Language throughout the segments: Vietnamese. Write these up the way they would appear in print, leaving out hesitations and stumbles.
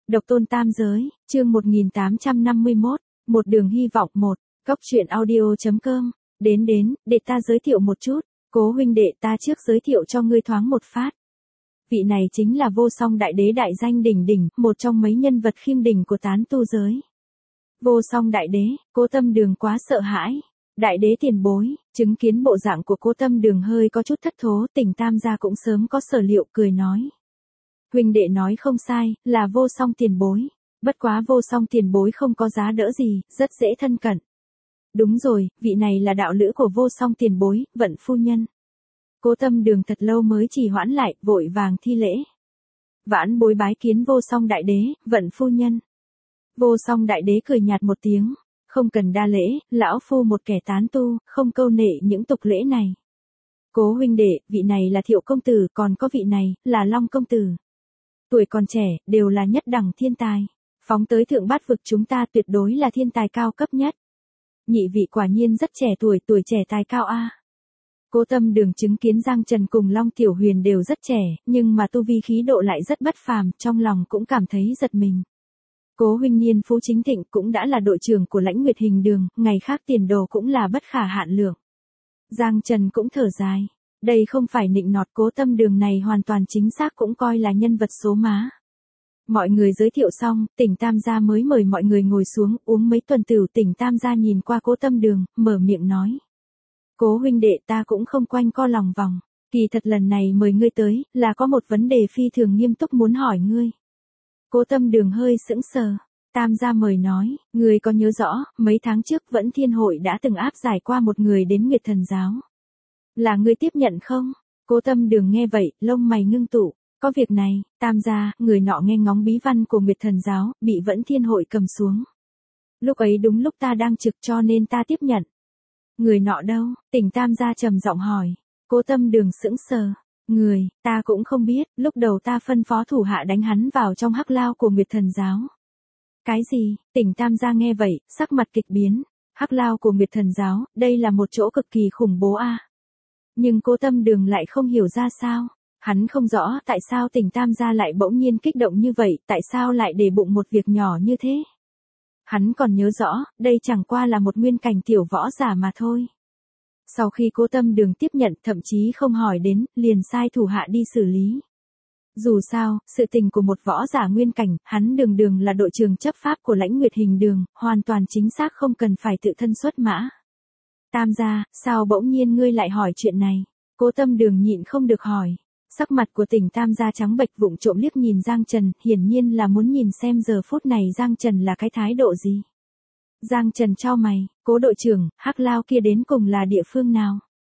Độc tôn tam giới, chương 1851, một đường hy vọng 1, Cóc truyện audio.com, đến, để ta giới thiệu một chút, Cố huynh đệ ta trước giới thiệu cho ngươi thoáng một phát. Vị này chính là vô song đại đế đại danh đỉnh đỉnh, một trong mấy nhân vật khiêm đỉnh của tán tu giới. Vô song đại đế, Cố Tâm Đường quá sợ hãi. Đại đế tiền bối, chứng kiến bộ dạng của Cố Tâm Đường hơi có chút thất thố, Tỉnh Tam gia cũng sớm có sở liệu, cười nói. Huynh đệ nói không sai, là vô song tiền bối. Bất quá vô song tiền bối không có giá đỡ gì, rất dễ thân cận. Đúng rồi, vị này là đạo lữ của vô song tiền bối, Vận phu nhân. Cố Tâm Đường thật lâu mới trì hoãn lại, vội vàng thi lễ. Vãn bối bái kiến vô song đại đế, Vận phu nhân. Vô song đại đế cười nhạt một tiếng, không cần đa lễ, lão phu một kẻ tán tu, không câu nệ những tục lễ này. Cố huynh đệ, vị này là Thiệu công tử, còn có vị này, là Long công tử. Tuổi còn trẻ, đều là nhất đẳng thiên tài. Phóng tới thượng bát vực chúng ta tuyệt đối là thiên tài cao cấp nhất. Nhị vị quả nhiên rất trẻ tuổi, tuổi trẻ tài cao a. Cố Tâm Đường chứng kiến Giang Trần cùng Long Tiểu Huyền đều rất trẻ, nhưng mà tu vi khí độ lại rất bất phàm, trong lòng cũng cảm thấy giật mình. Cố huynh niên phú chính thịnh cũng đã là đội trưởng của Lãnh Nguyệt Hình Đường, ngày khác tiền đồ cũng là bất khả hạn lượng. Giang Trần cũng thở dài, đây không phải nịnh nọt, Cố Tâm Đường này hoàn toàn chính xác cũng coi là nhân vật số má. Mọi người giới thiệu xong, Tỉnh Tam gia mới mời mọi người ngồi xuống uống mấy tuần tửu. Tỉnh Tam gia nhìn qua Cố Tâm Đường, mở miệng nói. Cố huynh đệ ta cũng không quanh co lòng vòng, kỳ thật lần này mời ngươi tới, là có một vấn đề phi thường nghiêm túc muốn hỏi ngươi. Cố Tâm Đường hơi sững sờ. Tam gia mời nói, ngươi có nhớ rõ, mấy tháng trước Vẫn Thiên Hội đã từng áp giải qua một người đến Nguyệt Thần Giáo. Là ngươi tiếp nhận không? Cố Tâm Đường nghe vậy, lông mày ngưng tụ. Có việc này, Tam gia, người nọ nghe ngóng bí văn của Nguyệt Thần Giáo, bị Vẫn Thiên Hội cầm xuống. Lúc ấy đúng lúc ta đang trực cho nên ta tiếp nhận. Người nọ đâu? Tỉnh Tam gia trầm giọng hỏi. Cố Tâm Đường sững sờ. Người, ta cũng không biết, lúc đầu ta phân phó thủ hạ đánh hắn vào trong hắc lao của Nguyệt Thần Giáo. Cái gì? Tỉnh Tam gia nghe vậy, sắc mặt kịch biến. Hắc lao của Nguyệt Thần Giáo, đây là một chỗ cực kỳ khủng bố a. Nhưng Cố Tâm Đường lại không hiểu ra sao. Hắn không rõ tại sao Tỉnh Tam gia lại bỗng nhiên kích động như vậy, tại sao lại để bụng một việc nhỏ như thế. Hắn còn nhớ rõ, đây chẳng qua là một nguyên cảnh tiểu võ giả mà thôi. Sau khi Cố Tâm Đường tiếp nhận, thậm chí không hỏi đến, liền sai thủ hạ đi xử lý. Dù sao, sự tình của một võ giả nguyên cảnh, hắn đường là đội trưởng chấp pháp của Lãnh Nguyệt Hình Đường, hoàn toàn chính xác không cần phải tự thân xuất mã. Tam gia, sao bỗng nhiên ngươi lại hỏi chuyện này? Cố Tâm Đường nhịn không được hỏi. Sắc mặt của Tỉnh Tam gia trắng bệch, vụng trộm liếc nhìn Giang Trần, hiển nhiên là muốn nhìn xem giờ phút này Giang Trần là cái thái độ gì. Giang Trần chau mày, Cố đội trưởng, hắc lao kia đến cùng là địa phương nào?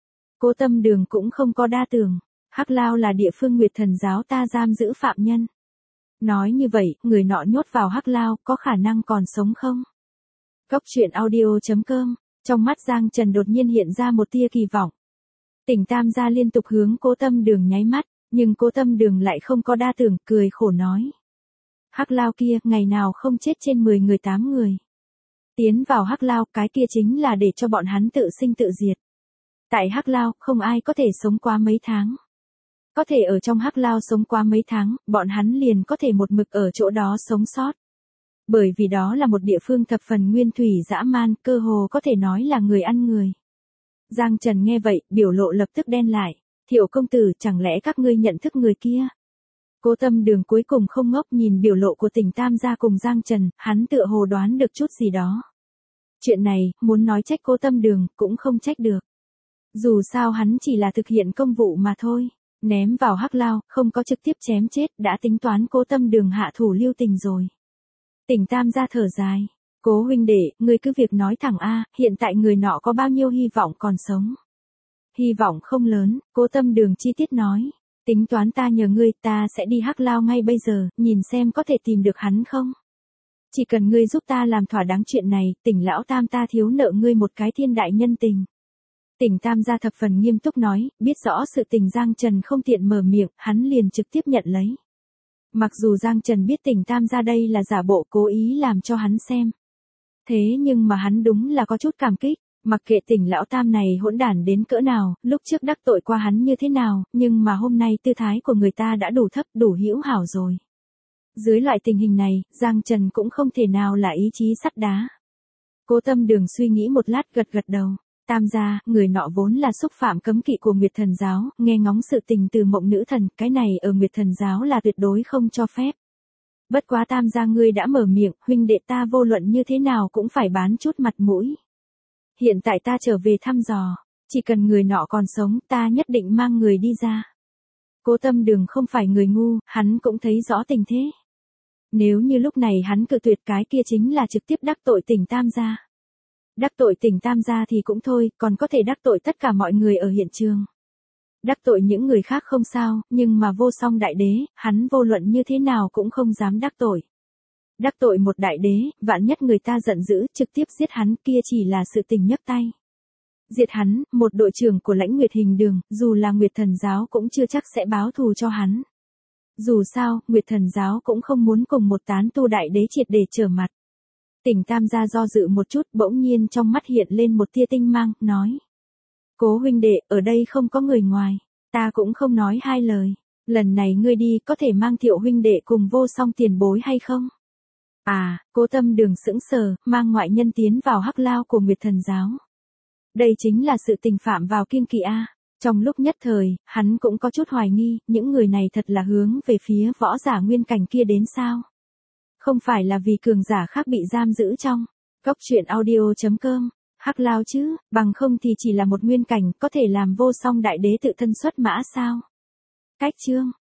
Cố Tâm Đường cũng không có đa tưởng, hắc lao là địa phương Nguyệt Thần Giáo ta giam giữ phạm nhân. Nói như vậy, người nọ nhốt vào hắc lao, có khả năng còn sống không? Cóc truyện audio.com, trong mắt Giang Trần đột nhiên hiện ra một tia kỳ vọng. Tỉnh Tam gia liên tục hướng Cố Tâm Đường nháy mắt, nhưng Cố Tâm Đường lại không có đa tưởng, cười khổ nói. Hắc lao kia, ngày nào không chết trên 10 người 8 người. Tiến vào hắc lao, cái kia chính là để cho bọn hắn tự sinh tự diệt. Tại hắc lao, không ai có thể sống quá mấy tháng. Có thể ở trong hắc lao sống quá mấy tháng, bọn hắn liền có thể một mực ở chỗ đó sống sót. Bởi vì đó là một địa phương thập phần nguyên thủy dã man, cơ hồ có thể nói là người ăn người. Giang Trần nghe vậy, biểu lộ lập tức đen lại. Thiệu công tử, chẳng lẽ các ngươi nhận thức người kia? Cố Tâm Đường cuối cùng không ngốc, nhìn biểu lộ của Tỉnh Tam gia cùng Giang Trần, hắn tựa hồ đoán được chút gì đó. Chuyện này, muốn nói trách Cố Tâm Đường, cũng không trách được. Dù sao hắn chỉ là thực hiện công vụ mà thôi. Ném vào hắc lao, không có trực tiếp chém chết, đã tính toán Cố Tâm Đường hạ thủ lưu tình rồi. Tỉnh Tam gia thở dài. Cố huynh đệ, ngươi cứ việc nói thẳng a, hiện tại người nọ có bao nhiêu hy vọng còn sống? Hy vọng không lớn, Cố Tâm Đường chi tiết nói. Tính toán ta nhờ ngươi, ta sẽ đi hắc lao ngay bây giờ, nhìn xem có thể tìm được hắn không? Chỉ cần ngươi giúp ta làm thỏa đáng chuyện này, Tỉnh lão Tam ta thiếu nợ ngươi một cái thiên đại nhân tình. Tỉnh Tam gia thập phần nghiêm túc nói, biết rõ sự tình Giang Trần không tiện mở miệng, hắn liền trực tiếp nhận lấy. Mặc dù Giang Trần biết Tỉnh Tam gia đây là giả bộ cố ý làm cho hắn xem. Thế nhưng mà hắn đúng là có chút cảm kích. Mặc kệ Tỉnh lão Tam này hỗn đản đến cỡ nào, lúc trước đắc tội qua hắn như thế nào, nhưng mà hôm nay tư thái của người ta đã đủ thấp, đủ hữu hảo rồi. Dưới loại tình hình này, Giang Trần cũng không thể nào là ý chí sắt đá. Cố Tâm Đường suy nghĩ một lát gật gật đầu. Tam gia, người nọ vốn là xúc phạm cấm kỵ của Nguyệt Thần giáo, nghe ngóng sự tình từ Mộng Nữ Thần, cái này ở Nguyệt Thần giáo là tuyệt đối không cho phép. Bất quá Tam gia ngươi đã mở miệng, huynh đệ ta vô luận như thế nào cũng phải bán chút mặt mũi. Hiện tại ta trở về thăm dò, chỉ cần người nọ còn sống, ta nhất định mang người đi ra. Cố Tâm Đường không phải người ngu, hắn cũng thấy rõ tình thế. Nếu như lúc này hắn cự tuyệt, cái kia chính là trực tiếp đắc tội Tỉnh Tam gia. Đắc tội Tỉnh Tam gia thì cũng thôi, còn có thể đắc tội tất cả mọi người ở hiện trường. Đắc tội những người khác không sao, nhưng mà Vô Song Đại Đế, hắn vô luận như thế nào cũng không dám đắc tội. Đắc tội một đại đế, vạn nhất người ta giận dữ, trực tiếp giết hắn, kia chỉ là sự tình nhấc tay. Diệt hắn, một đội trưởng của Lãnh Nguyệt Hình Đường, dù là Nguyệt Thần giáo cũng chưa chắc sẽ báo thù cho hắn. Dù sao, Nguyệt Thần giáo cũng không muốn cùng một tán tu đại đế triệt để trở mặt. Tỉnh Tam gia do dự một chút, bỗng nhiên trong mắt hiện lên một tia tinh mang, nói. Cố huynh đệ, ở đây không có người ngoài, ta cũng không nói hai lời. Lần này ngươi đi, có thể mang Thiệu huynh đệ cùng Vô Song tiền bối hay không? À, Cố Tâm Đường sững sờ, mang ngoại nhân tiến vào hắc lao của Nguyệt Thần giáo. Đây chính là sự tình phạm vào kiêng kỵ a. Trong lúc nhất thời, hắn cũng có chút hoài nghi, những người này thật là hướng về phía võ giả nguyên cảnh kia đến sao? Không phải là vì cường giả khác bị giam giữ trong Cốc Truyện Audio.com, hắc lao chứ, bằng không thì chỉ là một nguyên cảnh có thể làm Vô Song Đại Đế tự thân xuất mã sao? Cách chương